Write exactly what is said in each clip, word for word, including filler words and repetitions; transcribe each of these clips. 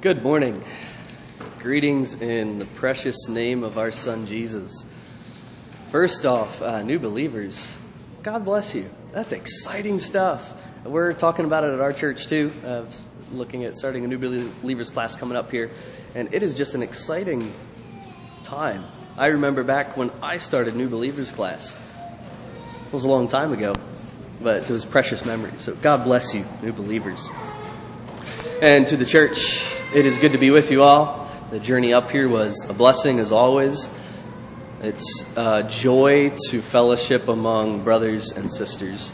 Good morning. Greetings in the precious name of our son Jesus. First off, uh, new believers, God bless you. That's exciting stuff. We're talking about it at our church too. Uh, looking at starting a new believers class coming up here, and it is just an exciting time. I remember back when I started new believers class. It was a long time ago, but it was precious memories. So God bless you, new believers. And to the church, it is good to be with you all. The journey up here was a blessing as always. It's a joy to fellowship among brothers and sisters.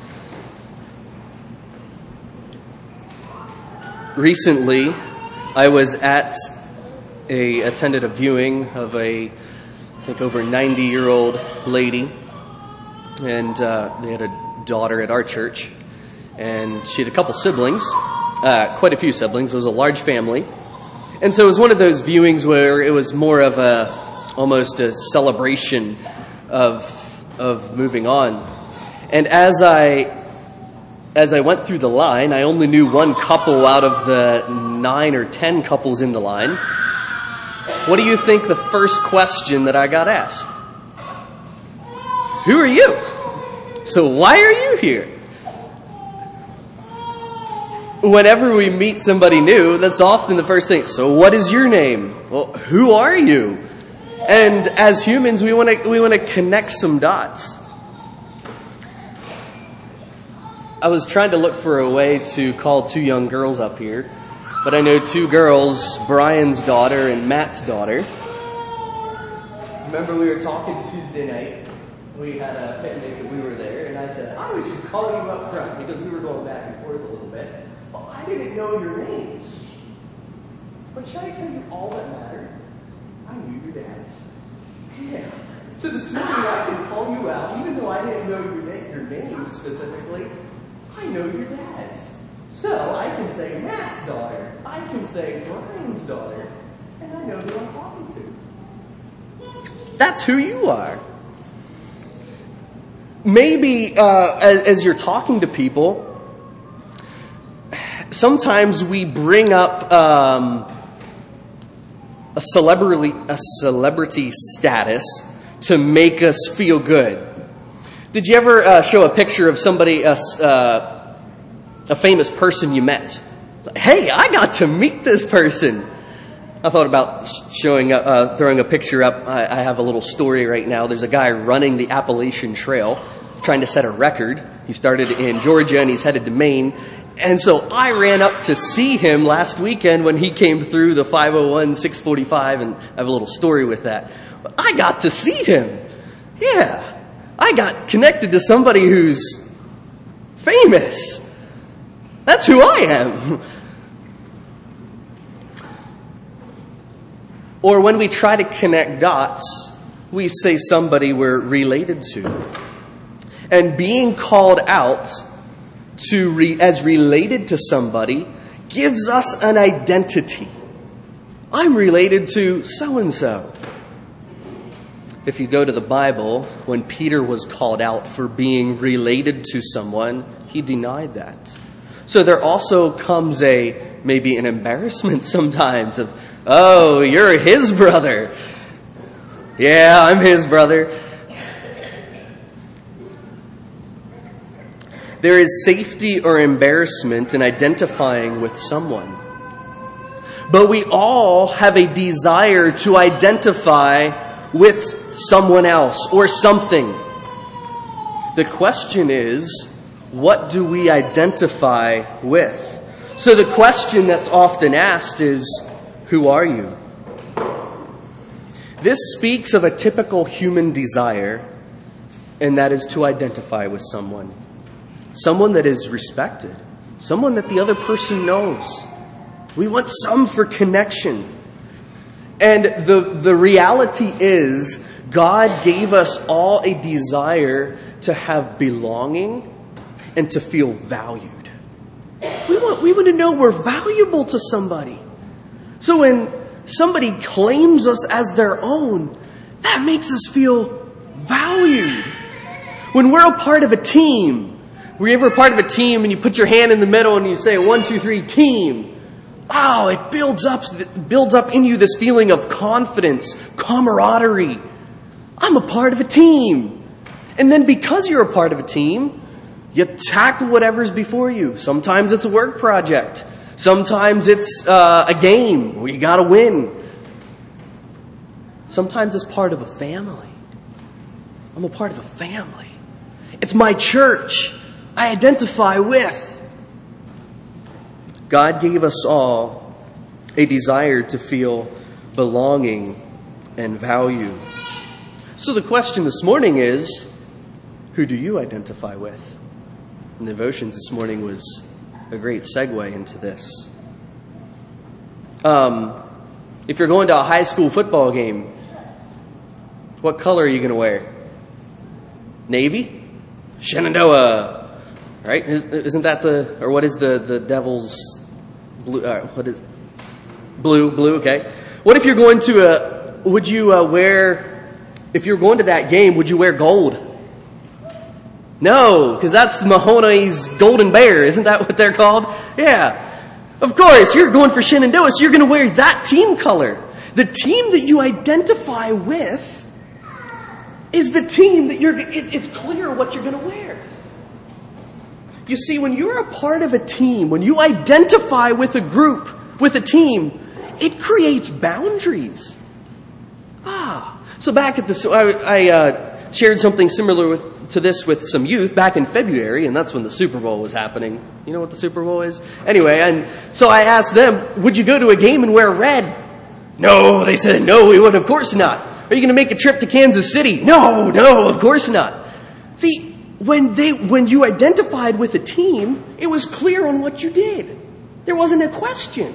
Recently, I was at a attended a viewing of a, I think over ninety-year-old lady, and uh, they had a daughter at our church, and she had a couple siblings. Uh, quite a few siblings. It was a large family. And so it was one of those viewings where it was more of a, almost a celebration of, of moving on. And as I, as I went through the line, I only knew one couple out of the nine or ten couples in the line. What do you think the first question that I got asked? Who are you? So why are you here? Whenever we meet somebody new, that's often the first thing. So what is your name? Well, who are you? And as humans, we want to we want to connect some dots. I was trying to look for a way to call two young girls up here, but I know two girls, Brian's daughter and Matt's daughter. Remember we were talking Tuesday night? We had a picnic and we were there, and I said, oh, we should call you up front because we were going back and forth a little bit. Well, I didn't know your names. But should I tell you all that mattered? I knew your dads. Yeah. So this morning I can call you out, even though I didn't know your, na- your name specifically. I know your dads. So I can say Matt's daughter. I can say Brian's daughter. And I know who I'm talking to. That's who you are. Maybe uh, as, as you're talking to people, sometimes we bring up um, a celebrity a celebrity status to make us feel good. Did you ever uh, show a picture of somebody, uh, uh, a famous person you met? Hey, I got to meet this person. I thought about showing, uh, throwing a picture up. I, I have a little story right now. There's a guy running the Appalachian Trail, trying to set a record. He started in Georgia and he's headed to Maine. And so I ran up to see him last weekend when he came through the five oh one, six forty-five, and I have a little story with that. But I got to see him. Yeah. I got connected to somebody who's famous. That's who I am. Or when we try to connect dots, we say somebody we're related to. And being called out to re, as related to somebody gives us an identity. I'm related to so-and-so. If you go to the Bible, when Peter was called out for being related to someone, he denied that. So there also comes a, maybe an embarrassment sometimes of, oh, you're his brother. Yeah, I'm his brother. There is safety or embarrassment in identifying with someone. But we all have a desire to identify with someone else or something. The question is, what do we identify with? So the question that's often asked is, who are you? This speaks of a typical human desire, and that is to identify with someone. Someone that is respected. Someone that the other person knows. We want some for connection. And the, the reality is, God gave us all a desire to have belonging and to feel valued. We want, we want to know we're valuable to somebody. So when somebody claims us as their own, that makes us feel valued. When we're a part of a team, were you ever a part of a team and you put your hand in the middle and you say, one, two, three, team? Oh, it builds up, builds up in you this feeling of confidence, camaraderie. I'm a part of a team. And then because you're a part of a team, you tackle whatever's before you. Sometimes it's a work project. Sometimes it's uh, a game where you got to win. Sometimes it's part of a family. I'm a part of a family. It's my church I identify with. God gave us all a desire to feel belonging and value. So the question this morning is, who do you identify with? And the devotions this morning was a great segue into this. Um, if you're going to a high school football game, what color are you going to wear? Navy? Shenandoah. Right? Isn't that the, or what is the, the Devil's blue, uh, what is, blue, blue, okay. What if you're going to a, would you uh, wear, if you're going to that game, would you wear gold? No, because that's Mahoney's Golden Bear. Isn't that what they're called? Yeah. Of course, you're going for Shenandoah, so you're going to wear that team color. The team that you identify with is the team that you're, it, it's clear what you're going to wear. You see, when you're a part of a team, when you identify with a group, with a team, it creates boundaries. Ah, so back at the, I, I uh, shared something similar with, to this with some youth back in February, and that's when the Super Bowl was happening. You know what the Super Bowl is? Anyway, and so I asked them, would you go to a game and wear red? No, they said, no, we would, of course not. Are you going to make a trip to Kansas City? No, no, of course not. See, when they, when you identified with a team, it was clear on what you did. There wasn't a question.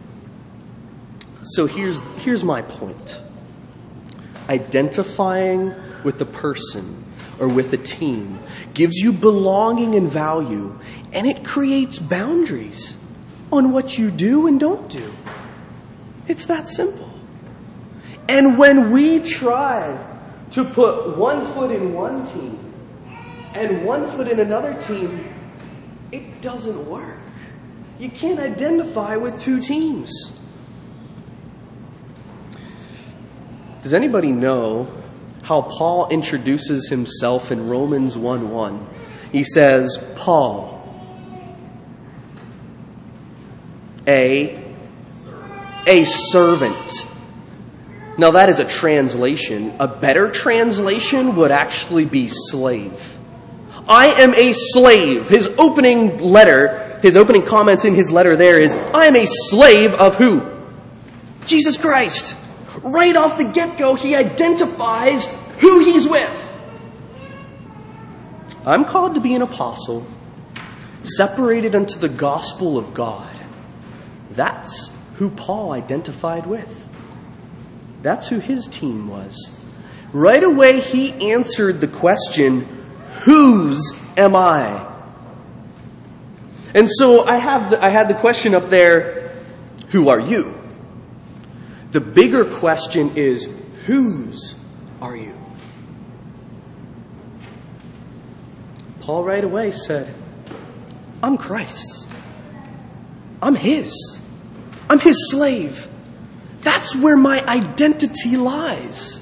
So here's, here's my point. Identifying with a person or with a team gives you belonging and value, and it creates boundaries on what you do and don't do. It's that simple. And when we try to put one foot in one team and one foot in another team, it doesn't work. You can't identify with two teams. Does anybody know how Paul introduces himself in Romans one one? He says, Paul, a, a servant. Now that is a translation. A better translation would actually be slave. I am a slave. His opening letter, his opening comments in his letter there is, I am a slave of who? Jesus Christ. Right off the get-go, he identifies who he's with. I'm called to be an apostle, separated unto the gospel of God. That's who Paul identified with. That's who his team was. Right away, he answered the question, whose am I? And so I have the, I had the question up there, who are you? The bigger question is, whose are you? Paul right away said, I'm Christ's. I'm his. I'm his slave. That's where my identity lies.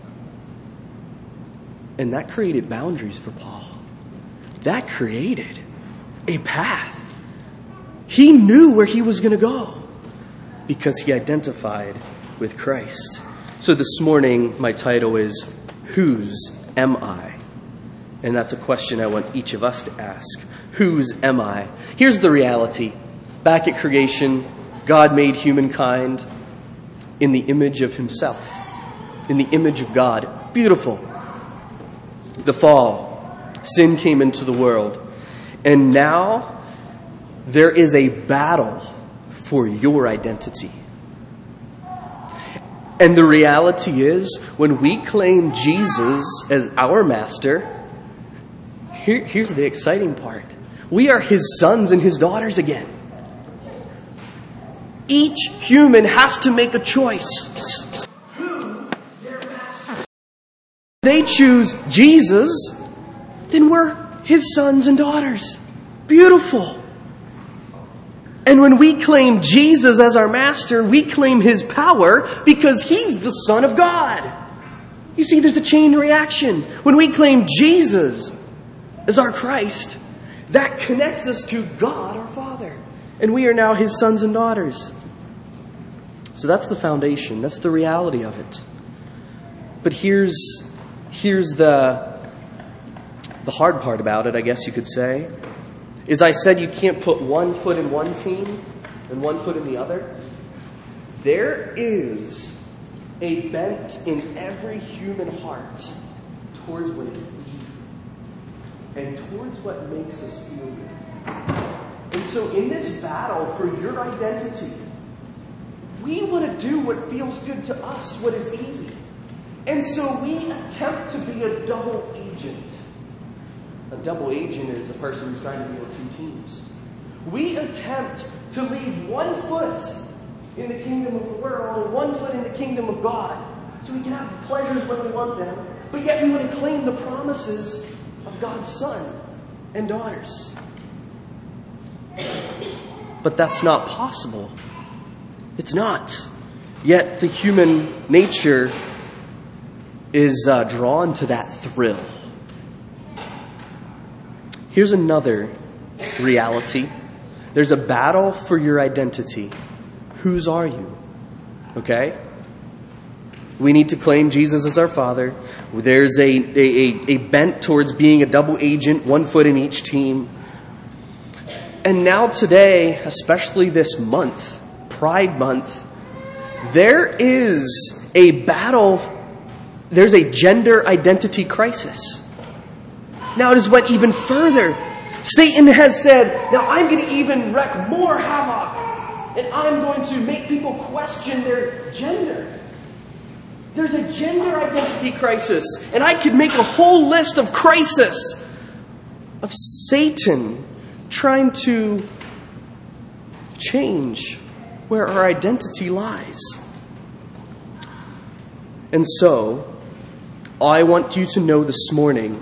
And that created boundaries for Paul. That created a path. He knew where he was going to go because he identified with Christ. So this morning, my title is, whose am I? And that's a question I want each of us to ask. Whose am I? Here's the reality. Back at creation, God made humankind in the image of himself, in the image of God. Beautiful. The fall, sin came into the world, and now there is a battle for your identity. And the reality is, when we claim Jesus as our master, here, here's the exciting part. We are his sons and his daughters again. Each human has to make a choice. They choose Jesus, then we're his sons and daughters. Beautiful. And when we claim Jesus as our master, we claim his power because he's the Son of God. You see, there's a chain reaction. When we claim Jesus as our Christ, that connects us to God, our Father. And we are now his sons and daughters. So that's the foundation. That's the reality of it. But here's, here's the, the hard part about it, I guess you could say. Is I said you can't put one foot in one team and one foot in the other. There is a bent in every human heart towards what is easy and towards what makes us feel good. And so in this battle for your identity, we want to do what feels good to us, what is easy. And so we attempt to be a double agent. A double agent is a person who's trying to be on two teams. We attempt to leave one foot in the kingdom of the world and one foot in the kingdom of God, so we can have the pleasures when we want them, but yet we want to claim the promises of God's Son and daughters. But that's not possible. It's not. Yet the human nature is uh, drawn to that thrill. Here's another reality. There's a battle for your identity. Whose are you? Okay? We need to claim Jesus as our Father. There's a, a, a bent towards being a double agent, one foot in each team. And now today, especially this month, Pride Month, there is a battle, there's a gender identity crisis. Now it has went even further. Satan has said, now I'm going to even wreak more havoc, and I'm going to make people question their gender. There's a gender identity crisis, and I could make a whole list of crises of Satan trying to change where our identity lies. And so, I want you to know this morning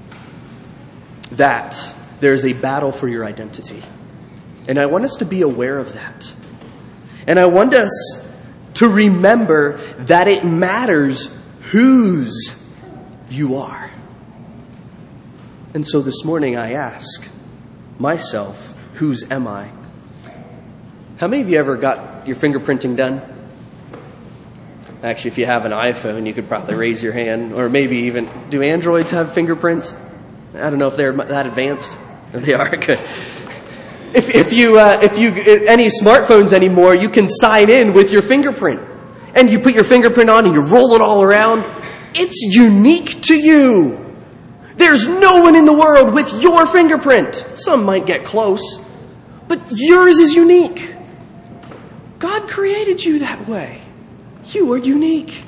that there's a battle for your identity. And I want us to be aware of that. And I want us to remember that it matters whose you are. And so this morning I ask myself, whose am I? How many of you ever got your fingerprinting done? Actually, if you have an iPhone, you could probably raise your hand. Or maybe even, do Androids have fingerprints? I don't know if they're that advanced. They are good. If, if you, uh, if you, any smartphones anymore, you can sign in with your fingerprint. And you put your fingerprint on and you roll it all around. It's unique to you. There's no one in the world with your fingerprint. Some might get close, but yours is unique. God created you that way. You are unique.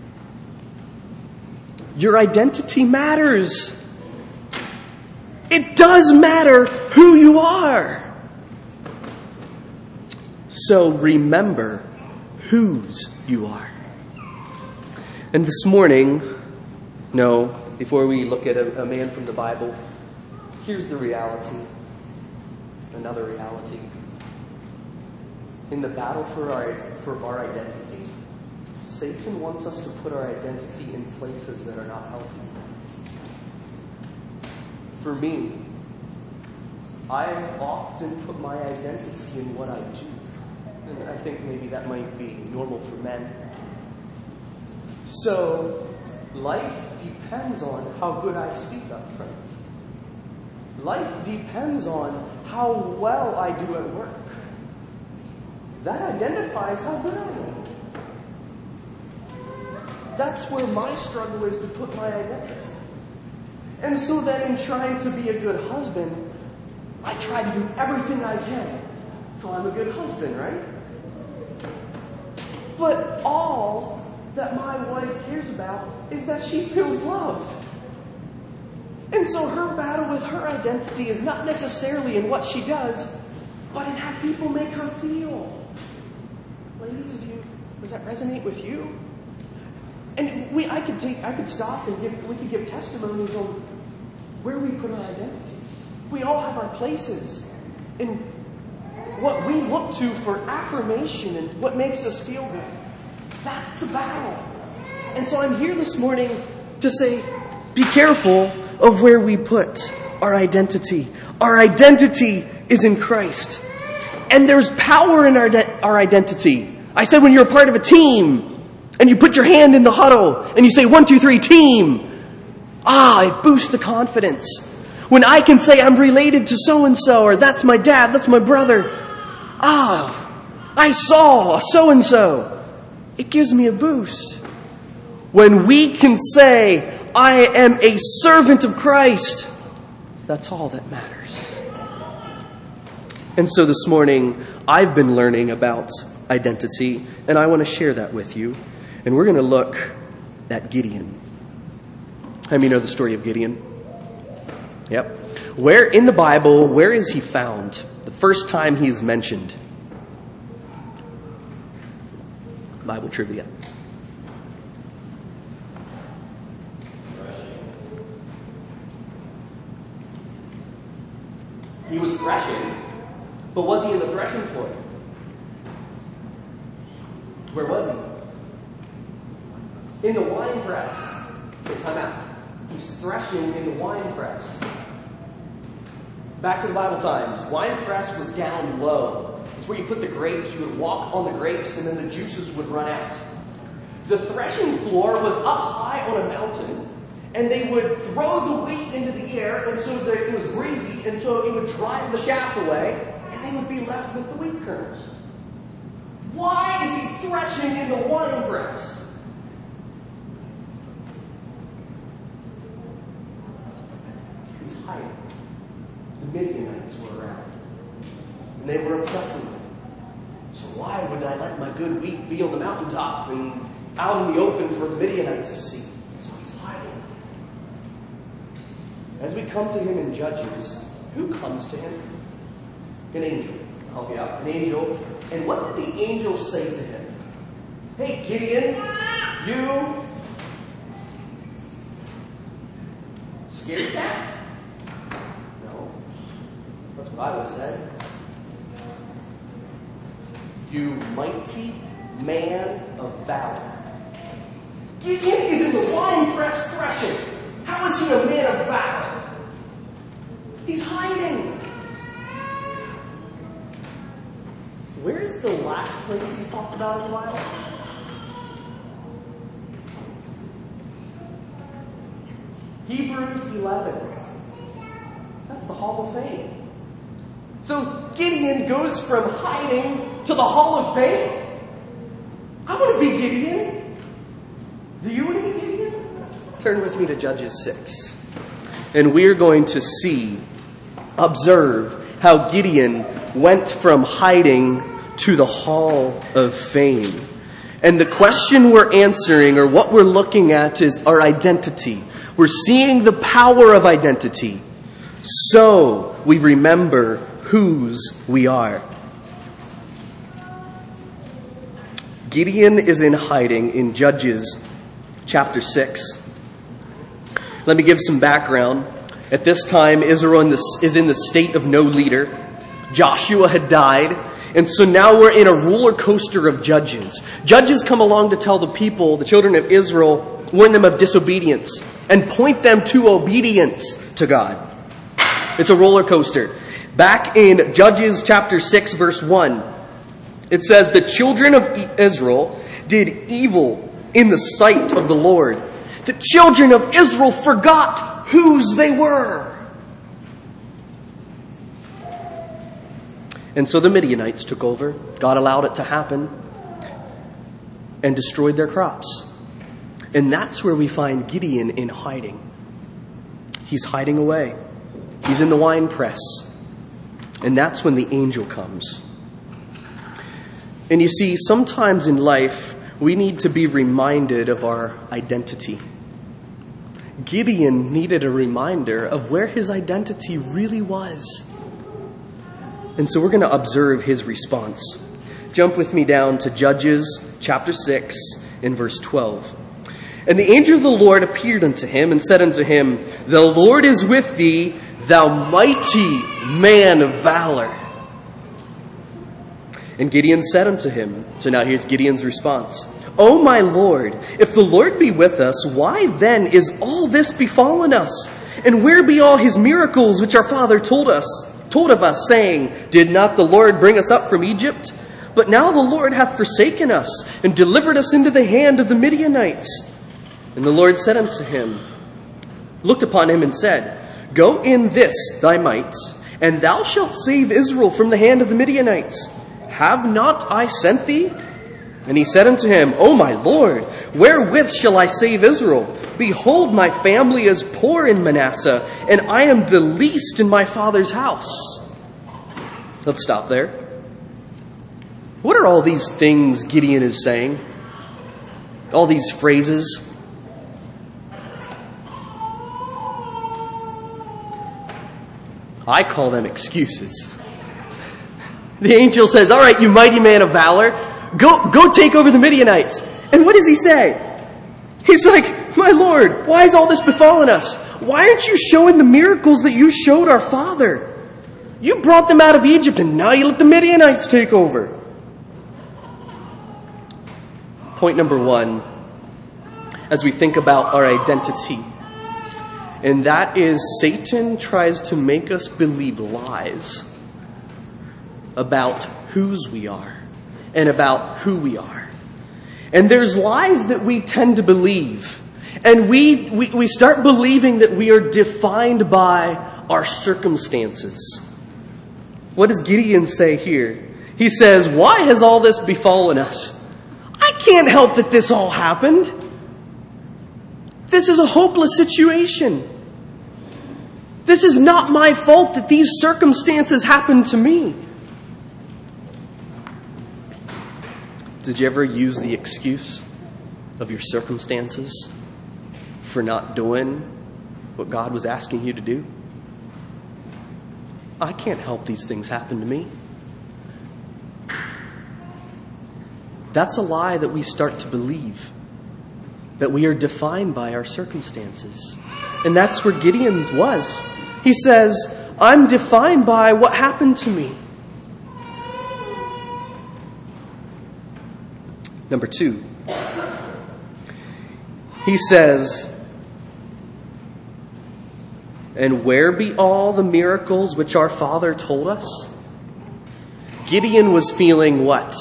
Your identity matters. It does matter who you are. So remember whose you are. And this morning, no, before we look at a, a man from the Bible, here's the reality. Another reality. In the battle for our, for our identity, Satan wants us to put our identity in places that are not healthy. For me, I often put my identity in what I do. And I think maybe that might be normal for men. So, life depends on how good I speak up front. Life depends on how well I do at work. That identifies how good I am. That's where my struggle is to put my identity. And so then in trying to be a good husband, I try to do everything I can so I'm a good husband, right? But all that my wife cares about is that she feels loved. And so her battle with her identity is not necessarily in what she does, but in how people make her feel. Ladies, do you, does that resonate with you? And we, I could take, I could stop and give, we could give testimonies on where we put our identity. We all have our places, and what we look to for affirmation and what makes us feel good. That's the battle. And so I'm here this morning to say, be careful of where we put our identity. Our identity is in Christ. And there's power in our, de- our identity. I said when you're a part of a team and you put your hand in the huddle and you say, one, two, three, team. Ah, it boosts the confidence. When I can say I'm related to so-and-so, or that's my dad, that's my brother. Ah, I saw so-and-so. It gives me a boost. When we can say, I am a servant of Christ, that's all that matters. And so this morning, I've been learning about identity, and I want to share that with you. And we're going to look at Gideon. How many know the story of Gideon? Yep. Where in the Bible, where is he found? The first time he's mentioned. Bible trivia. He was threshing, but was he in the threshing floor? Where was he? In the wine press. Okay, time out. He's threshing in the wine press. Back to the Bible times. Wine press was down low. It's where you put the grapes. You would walk on the grapes, and then the juices would run out. The threshing floor was up high on a mountain, and they would throw the wheat into the air, and so that it was breezy, and so it would drive the chaff away, and they would be left with the wheat kernels. Why is he threshing in the wine press? He's hiding. The Midianites were around, and they were oppressing him. So why would I let my good wheat be on the mountaintop and out in the open for the Midianites to see? So he's hiding. As we come to him in Judges, who comes to him? An angel. I'll help you out. An angel. And what did the angel say to him? Hey, Gideon, you scared cat? No. That's what I would have said. You mighty man of valor. Gideon is in the wine press threshing. How is he a man of valor? He's hiding. Where's the last place he talked about in the Bible? Hebrews eleven. That's the Hall of Fame. So Gideon goes from hiding to the Hall of Fame? I want to be Gideon. Do you want to be Gideon? Turn with me to Judges six. And we're going to see, observe how Gideon went from hiding to the Hall of Fame. And the question we're answering, or what we're looking at, is our identity. We're seeing the power of identity. So we remember whose we are. Gideon is in hiding in Judges chapter six. Let me give some background. At this time, Israel is in the state of no leader. Joshua had died, and so now we're in a roller coaster of judges. Judges come along to tell the people, the children of Israel, warn them of disobedience and point them to obedience to God. It's a roller coaster. Back in Judges chapter six, verse one, it says, the children of Israel did evil in the sight of the Lord. The children of Israel forgot whose they were. And so the Midianites took over. God allowed it to happen and destroyed their crops. And that's where we find Gideon in hiding. He's hiding away. He's in the wine press. And that's when the angel comes. And you see, sometimes in life, we need to be reminded of our identity. Gideon needed a reminder of where his identity really was. And so we're going to observe his response. Jump with me down to Judges chapter six in verse twelve. And the angel of the Lord appeared unto him and said unto him, the Lord is with thee, thou mighty man of valor. And Gideon said unto him, so now here's Gideon's response. O my Lord, if the Lord be with us, why then is all this befallen us? And where be all his miracles which our father told us, told of us, saying, Did not the Lord bring us up from Egypt? But now the Lord hath forsaken us, and delivered us into the hand of the Midianites. And the Lord said unto him, looked upon him and said, Go in this thy might, and thou shalt save Israel from the hand of the Midianites. Have not I sent thee? And he said unto him, O my Lord, wherewith shall I save Israel? Behold, my family is poor in Manasseh, and I am the least in my father's house. Let's stop there. What are all these things Gideon is saying? All these phrases? I call them excuses. The angel says, all right, you mighty man of valor, go, go take over the Midianites. And what does he say? He's like, my Lord, why is all this befallen us? Why aren't you showing the miracles that you showed our father? You brought them out of Egypt, and now you let the Midianites take over. Point number one, as we think about our identity, and that is Satan tries to make us believe lies about whose we are and about who we are. And there's lies that we tend to believe. And we, we, we start believing that we are defined by our circumstances. What does Gideon say here? He says, why has all this befallen us? I can't help that this all happened. This is a hopeless situation. This is not my fault that these circumstances happened to me. Did you ever use the excuse of your circumstances for not doing what God was asking you to do? I can't help these things happen to me. That's a lie that we start to believe, that we are defined by our circumstances. And that's where Gideon's was. He says, I'm defined by what happened to me. Number two, he says, and where be all the miracles which our father told us? Gideon was feeling what?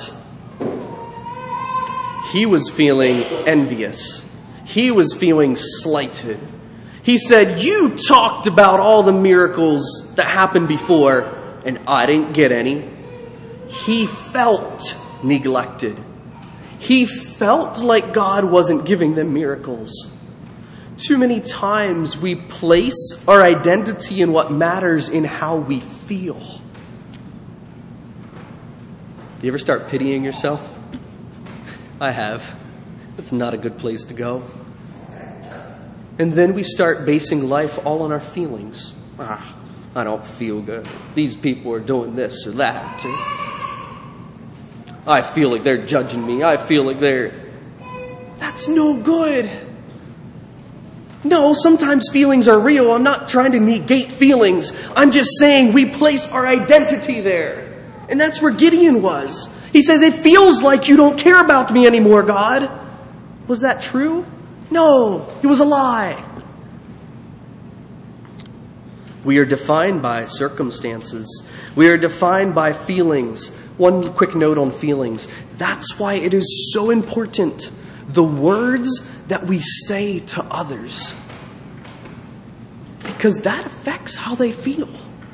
He was feeling envious. He was feeling slighted. He said, you talked about all the miracles that happened before, and I didn't get any. He felt neglected. He felt like God wasn't giving them miracles. Too many times we place our identity in what matters in how we feel. Do you ever start pitying yourself? I have. It's not a good place to go. And then we start basing life all on our feelings. Ah, I don't feel good. These people are doing this or that. I feel like they're judging me. I feel like they're... That's no good. No, sometimes feelings are real. I'm not trying to negate feelings. I'm just saying we place our identity there. And that's where Gideon was. He says, it feels like you don't care about me anymore, God. Was that true? No, it was a lie. We are defined by circumstances. We are defined by feelings. One quick note on feelings. That's why it is so important, the words that we say to others. Because that affects how they feel.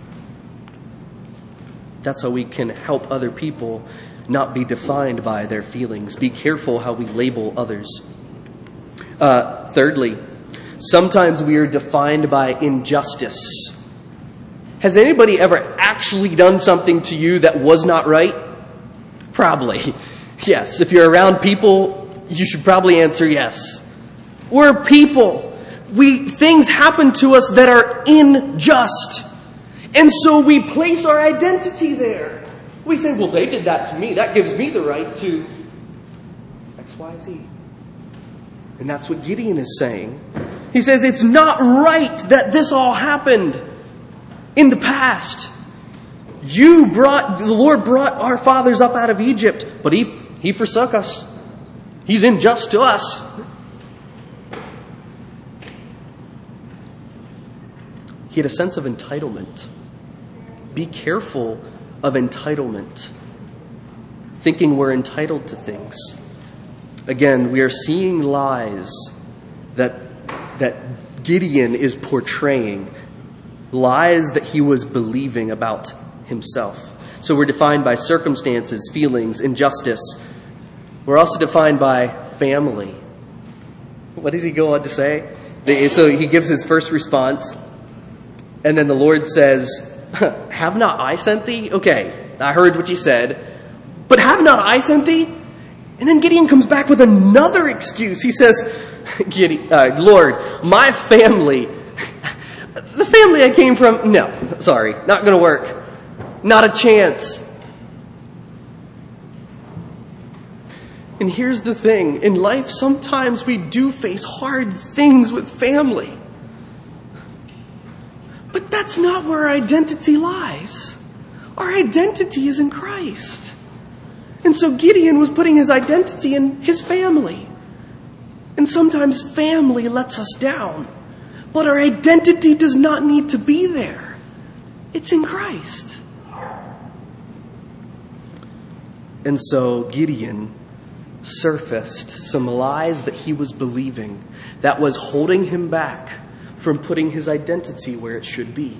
That's how we can help other people not be defined by their feelings. Be careful how we label others. Uh, thirdly, sometimes we are defined by injustice. Has anybody ever actually done something to you that was not right? Probably. Yes. If you're around people, you should probably answer yes. We're people. We, things happen to us that are unjust. And so we place our identity there. We say, well, they did that to me. That gives me the right to X, Y, Z. And that's what Gideon is saying. He says, it's not right that this all happened in the past. You brought, the Lord brought our fathers up out of Egypt, but he, he forsook us. He's unjust to us. He had a sense of entitlement. Be careful of entitlement. Thinking we're entitled to things. Again, we are seeing lies that, that Gideon is portraying. Lies that he was believing about himself. So we're defined by circumstances, feelings, injustice. We're also defined by family. What does he go on to say? So he gives his first response. And then the Lord says, have not I sent thee? Okay, I heard what you said. But have not I sent thee? And then Gideon comes back with another excuse. He says, Gideon, uh, Lord, my family, the family I came from, no, sorry, not going to work. Not a chance. And here's the thing. In life, sometimes we do face hard things with family. But that's not where our identity lies. Our identity is in Christ. And so Gideon was putting his identity in his family. And sometimes family lets us down. But our identity does not need to be there. It's in Christ. And so Gideon surfaced some lies that he was believing that was holding him back from putting his identity where it should be.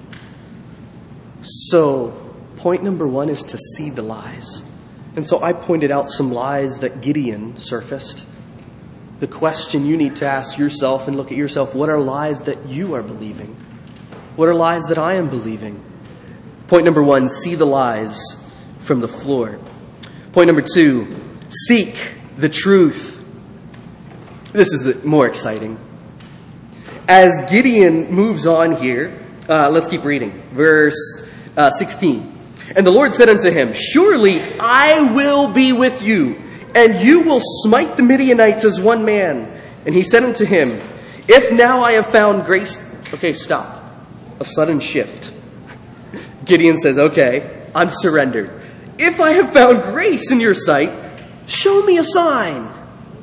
So point number one is to see the lies. And so I pointed out some lies that Gideon surfaced. The question you need to ask yourself and look at yourself, what are lies that you are believing? What are lies that I am believing? Point number one, see the lies from the floor. Point number two, seek the truth. This is the more exciting. As Gideon moves on here, uh, let's keep reading. Verse uh, sixteen. And the Lord said unto him, surely I will be with you, and you will smite the Midianites as one man. And he said unto him, if now I have found grace... Okay, stop. A sudden shift. Gideon says, okay, I'm surrendered. If I have found grace in your sight, show me a sign.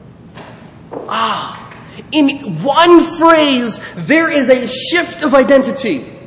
Ah, in one phrase, there is a shift of identity.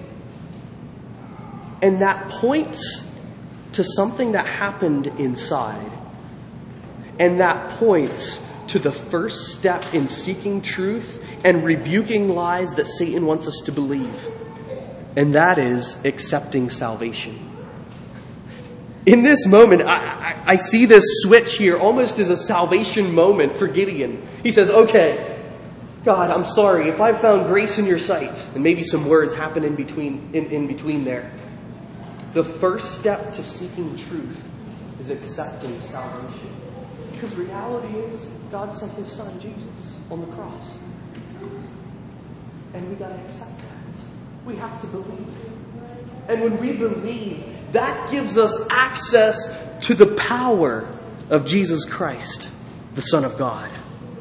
And that points to something that happened inside. And that points to the first step in seeking truth and rebuking lies that Satan wants us to believe. And that is accepting salvation. In this moment, I, I, I see this switch here almost as a salvation moment for Gideon. He says, okay, God, I'm sorry. If I've found grace in your sight, and maybe some words happen in between, in, in between there. The first step to seeking truth is accepting salvation. Because reality is, God sent his son, Jesus, on the cross. And we got to accept that. We have to believe. And when we believe, that gives us access to the power of Jesus Christ, the Son of God.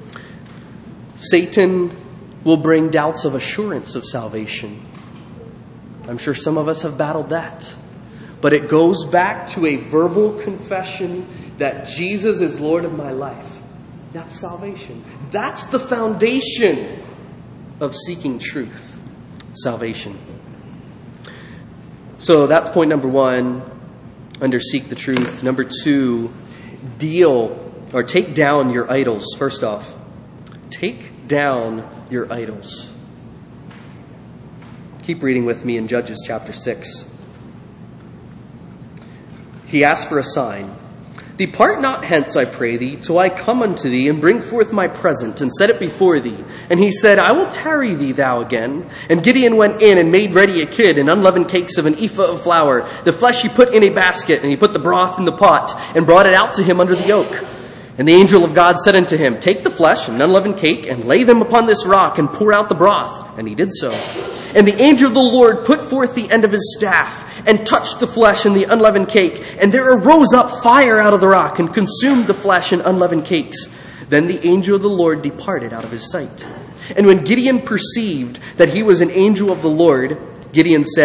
Satan will bring doubts of assurance of salvation. I'm sure some of us have battled that. But it goes back to a verbal confession that Jesus is Lord of my life. That's salvation. That's the foundation of seeking truth. Salvation. So that's point number one, under seek the truth. Number two, deal or take down your idols. First off, take down your idols. Keep reading with me in Judges chapter six. He asked for a sign. Depart not hence, I pray thee, till I come unto thee and bring forth my present and set it before thee. And he said, I will tarry thee thou again. And Gideon went in and made ready a kid and unleavened cakes of an ephah of flour. The flesh he put in a basket, and he put the broth in the pot and brought it out to him under the oak. And the angel of God said unto him, take the flesh and unleavened cake and lay them upon this rock and pour out the broth. And he did so. And the angel of the Lord put forth the end of his staff and touched the flesh and the unleavened cake. And there arose up fire out of the rock and consumed the flesh and unleavened cakes. Then the angel of the Lord departed out of his sight. And when Gideon perceived that he was an angel of the Lord, Gideon said,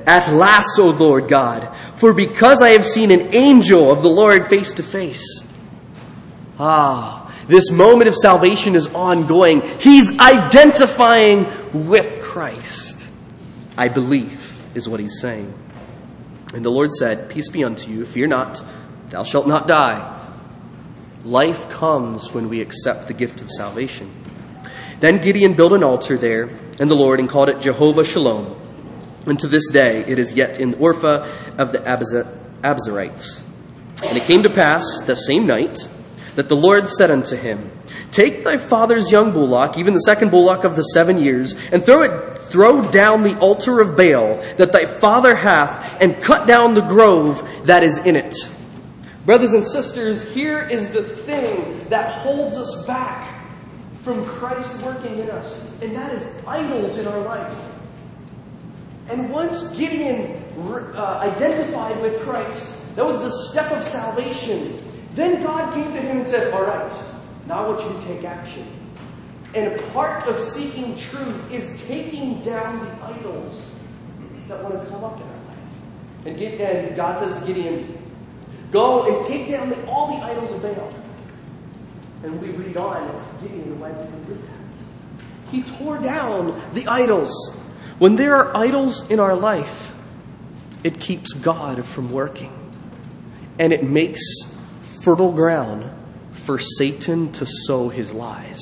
"At last, O Lord God, for because I have seen an angel of the Lord face to face." Ah, this moment of salvation is ongoing. He's identifying with Christ. "I believe," is what he's saying. And the Lord said, "Peace be unto you. Fear not. Thou shalt not die." Life comes when we accept the gift of salvation. Then Gideon built an altar there in the Lord and called it Jehovah Shalom. And to this day it is yet in Orpha of the Abzerites. And it came to pass the same night that the Lord said unto him, "Take thy father's young bullock, even the second bullock of the seven years, and throw it, throw down the altar of Baal that thy father hath, and cut down the grove that is in it." Brothers and sisters, here is the thing that holds us back from Christ working in us, and that is idols in our life. And once Gideon uh, identified with Christ, that was the step of salvation. Then God came to him and said, "All right, now I want you to take action." And part of seeking truth is taking down the idols that want to come up in our life. And, get, and God says to Gideon, "Go and take down the, all the idols of Baal." And we read on, Gideon went and did that. He tore down the idols. When there are idols in our life, it keeps God from working. And it makes fertile ground for Satan to sow his lies.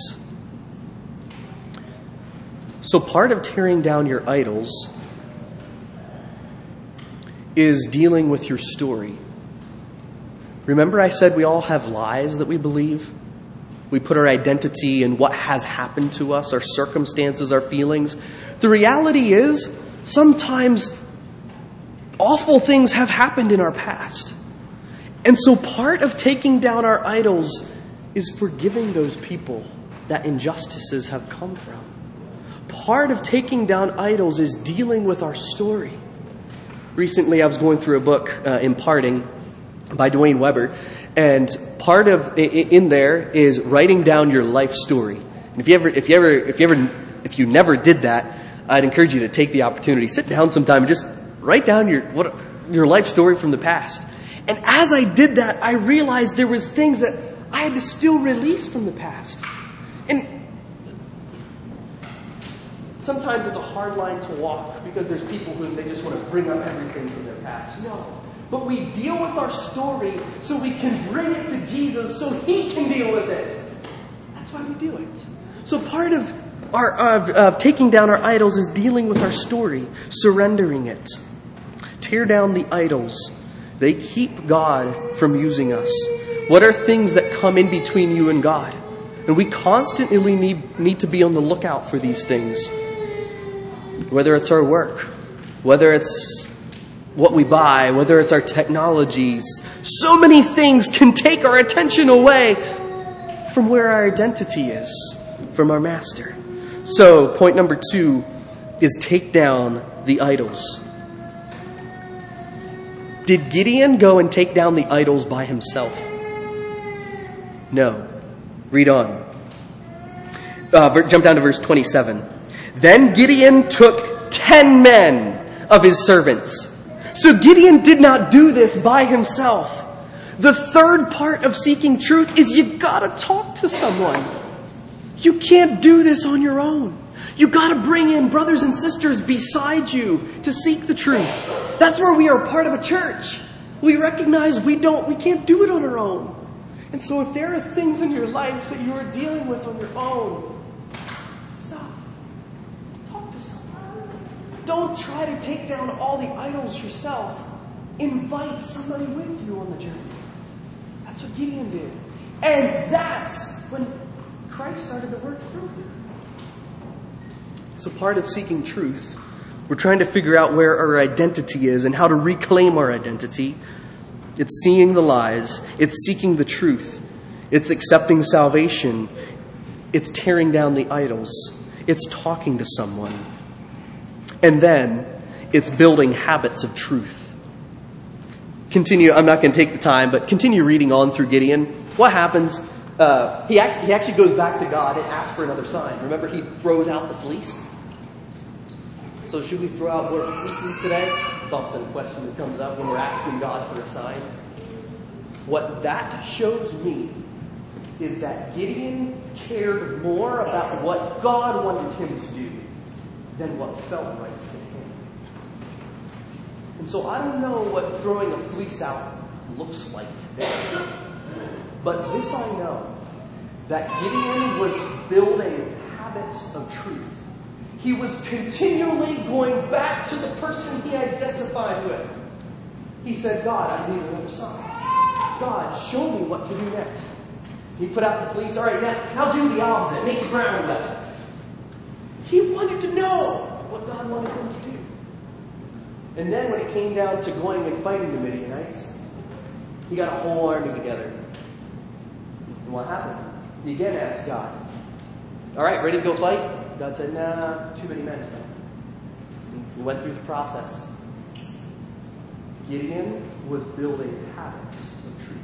So part of tearing down your idols is dealing with your story. Remember I said we all have lies that we believe? We put our identity in what has happened to us, our circumstances, our feelings. The reality is, sometimes awful things have happened in our past. And so part of taking down our idols is forgiving those people that injustices have come from. Part of taking down idols is dealing with our story. Recently, I was going through a book, uh, Imparting, by Dwayne Weber, and part of in there is writing down your life story. And if you ever, if you ever, if you ever, if you never did that, I'd encourage you to take the opportunity, sit down sometime, and just write down your what your life story from the past. And as I did that, I realized there was things that I had to still release from the past. And sometimes it's a hard line to walk because there's people who they just want to bring up everything from their past. No. But we deal with our story so we can bring it to Jesus so he can deal with it. That's why we do it. So part of our of, of taking down our idols is dealing with our story, surrendering it. Tear down the idols. They keep God from using us. What are things that come in between you and God? And we constantly need, need to be on the lookout for these things. Whether it's our work, whether it's what we buy, whether it's our technologies. So many things can take our attention away from where our identity is, from our master. So point number two is take down the idols. Did Gideon go and take down the idols by himself? No. Read on. Uh, jump down to verse twenty-seven. Then Gideon took ten men of his servants. So Gideon did not do this by himself. The third part of seeking truth is you gotta talk to someone. You can't do this on your own. You gotta bring in brothers and sisters beside you to seek the truth. That's where we are part of a church. We recognize we don't, we can't do it on our own. And so if there are things in your life that you are dealing with on your own, stop. Talk to someone. Don't try to take down all the idols yourself. Invite somebody with you on the journey. That's what Gideon did. And that's when Christ started to work through him. So part of seeking truth, we're trying to figure out where our identity is and how to reclaim our identity. It's seeing the lies. It's seeking the truth. It's accepting salvation. It's tearing down the idols. It's talking to someone. And then it's building habits of truth. Continue, I'm not going to take the time, but continue reading on through Gideon. What happens? Uh, he, actually, he actually goes back to God and asks for another sign. Remember, he throws out the fleece? So should we throw out more fleeces today? It's often a question that comes up when we're asking God for a sign. What that shows me is that Gideon cared more about what God wanted him to do than what felt right to him. And so I don't know what throwing a fleece out looks like today. But this I know, that Gideon was building habits of truth. He was continually going back to the person he identified with. He said, God, I need another sign. God, show me what to do next. He put out the fleece. All right, now, now do the opposite. Make the ground wet. He wanted to know what God wanted him to do. And then when it came down to going and fighting the Midianites, he got a whole army together. And what happened? He again asked God, all right, ready to go fight? God said, nah, too many men. He went through the process. Gideon was building habits of truth.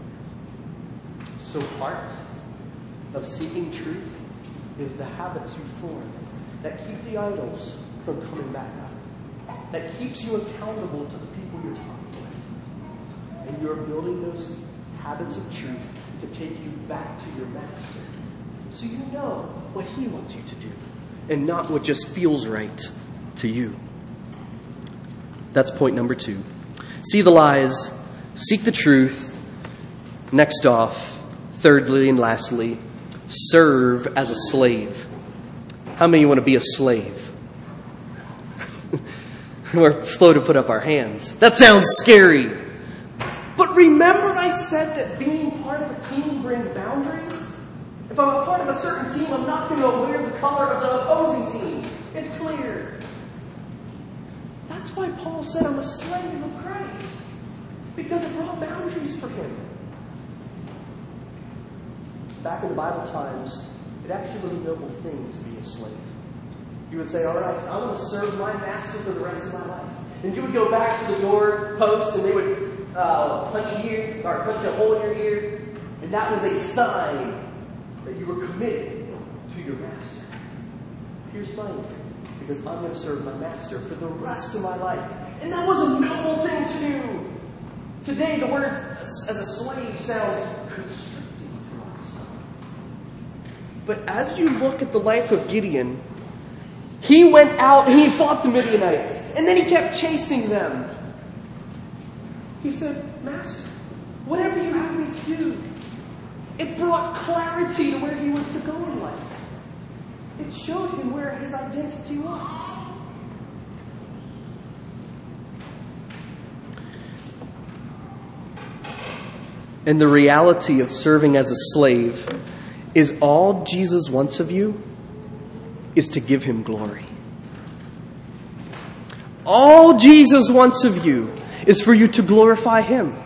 So part of seeking truth is the habits you form that keep the idols from coming back up. That keeps you accountable to the people you're talking with. And you're building those habits of truth to take you back to your master. So you know what he wants you to do. And not what just feels right to you. That's point number two. See the lies, seek the truth. Next off, thirdly and lastly, serve as a slave. How many want to be a slave? We're slow to put up our hands. That sounds scary. But remember I said that being part of a team brings boundaries? If I'm a part of a certain team, I'm not going to wear the color of the opposing team. It's clear. That's why Paul said I'm a slave of Christ. Because it brought boundaries for him. Back in the Bible times, it actually was a noble thing to be a slave. You would say, all right, I want to serve my master for the rest of my life. And you would go back to the door post and they would uh, punch you here, or punch a hole in your ear. And that was a sign that you were committed to your master. Here's mine, because I'm going to serve my master for the rest of my life. And that was a noble thing to do. Today, the word as a slave sounds constricting to us. But as you look at the life of Gideon, he went out and he fought the Midianites. And then he kept chasing them. He said, Master, whatever you have me to do. It brought clarity to where he was to go in life. It showed him where his identity was. And the reality of serving as a slave is all Jesus wants of you is to give him glory. All Jesus wants of you is for you to glorify him.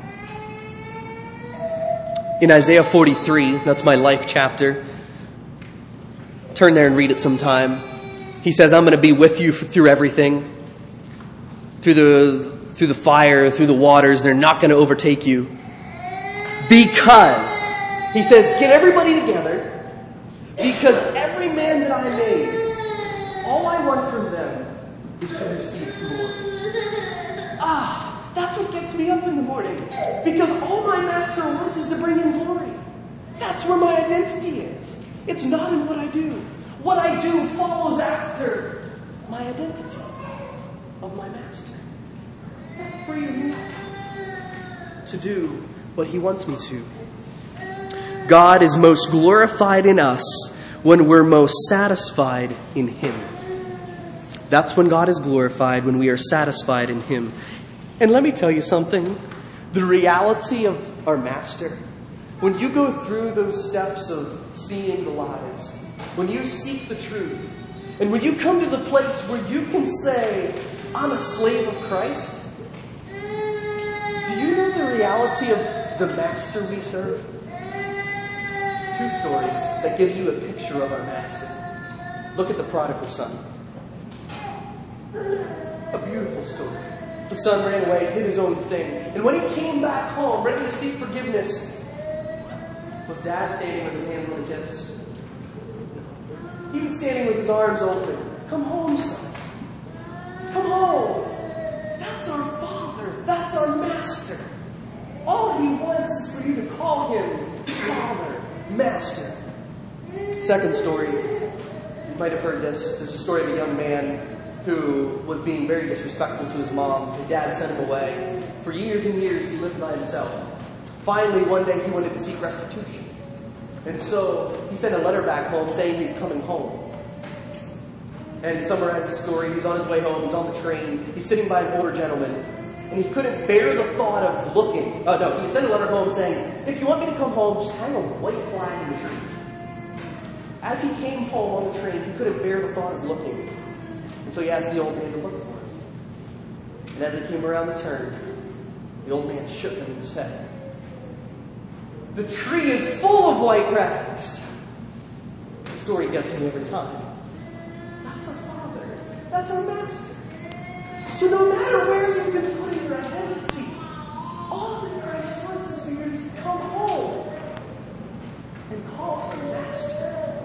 In Isaiah forty-three, that's my life chapter. Turn there and read it sometime. He says, I'm going to be with you through everything. Through the, through the fire, through the waters. They're not going to overtake you. Because, he says, get everybody together. Because every man that I made, all I want from them is to receive glory. Ah! That's what gets me up in the morning. Because all my master wants is to bring him glory. That's where my identity is. It's not in what I do. What I do follows after my identity of my master. That frees me to do what he wants me to. God is most glorified in us when we're most satisfied in him. That's when God is glorified, when we are satisfied in him. And let me tell you something. The reality of our master, when you go through those steps of seeing the lies, when you seek the truth, and when you come to the place where you can say, I'm a slave of Christ, do you know the reality of the master we serve? Two stories that gives you a picture of our master. Look at the prodigal son. A beautiful story. The son ran away, did his own thing. And when he came back home, ready to seek forgiveness, was dad standing with his hands on his hips? He was standing with his arms open. Come home, son. Come home. That's our Father. That's our Master. All He wants is for you to call Him Father, Master. Second story, you might have heard this. There's a story of a young man who was being very disrespectful to his mom. His dad sent him away. For years and years, he lived by himself. Finally, one day, he wanted to seek restitution. And so, he sent a letter back home saying he's coming home. And to summarize the story, he's on his way home, he's on the train, he's sitting by an older gentleman, and he couldn't bear the thought of looking. Oh, no, he sent a letter home saying, if you want me to come home, just hang a white flag in the tree. As he came home on the train, he couldn't bear the thought of looking. And so he asked the old man to look for him. And as they came around the turn, the old man shook him and said, the tree is full of white rags. The story gets me every time. That's our Father. That's our Master. So no matter where you've been putting your identity, all that Christ wants is for you to come home and call Him Master.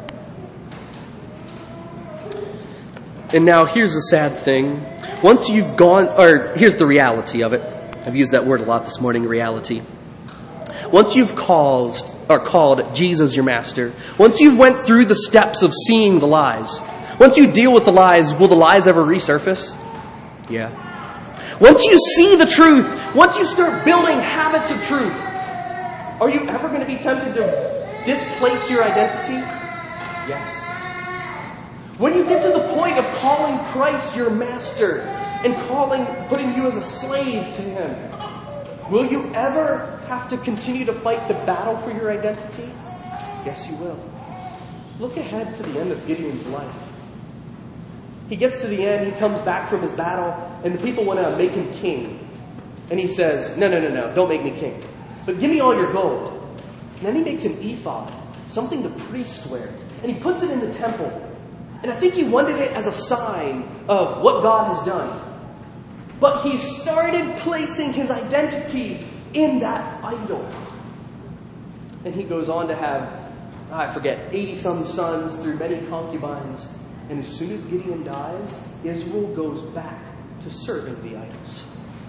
And now here's the sad thing. Once you've gone, or here's the reality of it. I've used that word a lot this morning, reality. Once you've called, or called Jesus your Master, once you've went through the steps of seeing the lies, once you deal with the lies, will the lies ever resurface? Yeah. Once you see the truth, once you start building habits of truth, are you ever going to be tempted to displace your identity? Yes. When you get to the point of calling Christ your Master and calling, putting you as a slave to Him, will you ever have to continue to fight the battle for your identity? Yes, you will. Look ahead to the end of Gideon's life. He gets to the end, he comes back from his battle, and the people want to make him king. And he says, no, no, no, no, don't make me king. But give me all your gold. And then he makes an ephod, something the priests wear. And he puts it in the temple. And I think he wanted it as a sign of what God has done. But he started placing his identity in that idol. And he goes on to have, I forget, eighty-some sons through many concubines. And as soon as Gideon dies, Israel goes back to serving the idols.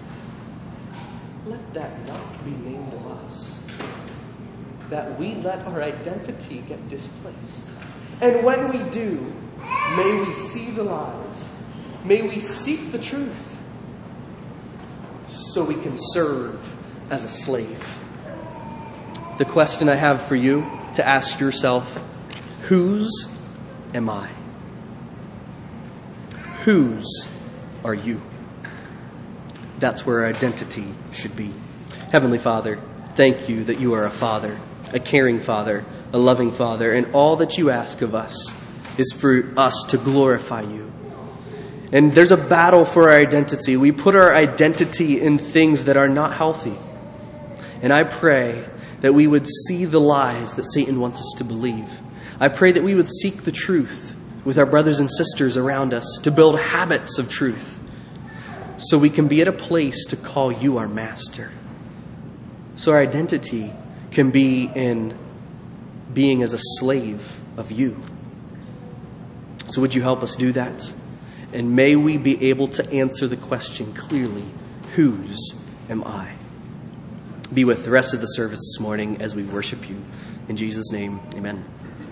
Let that not be named of us. That we let our identity get displaced. And when we do, may we see the lies. May we seek the truth. So we can serve as a slave. The question I have for you to ask yourself, whose am I? Whose are you? That's where our identity should be. Heavenly Father, thank you that you are a Father, a caring Father, a loving Father, and all that you ask of us is for us to glorify you. And there's a battle for our identity. We put our identity in things that are not healthy. And I pray that we would see the lies that Satan wants us to believe. I pray that we would seek the truth with our brothers and sisters around us to build habits of truth so we can be at a place to call you our Master. So our identity can be in being as a slave of you. So would you help us do that? And may we be able to answer the question clearly, whose am I? Be with the rest of the service this morning as we worship you. In Jesus' name, amen.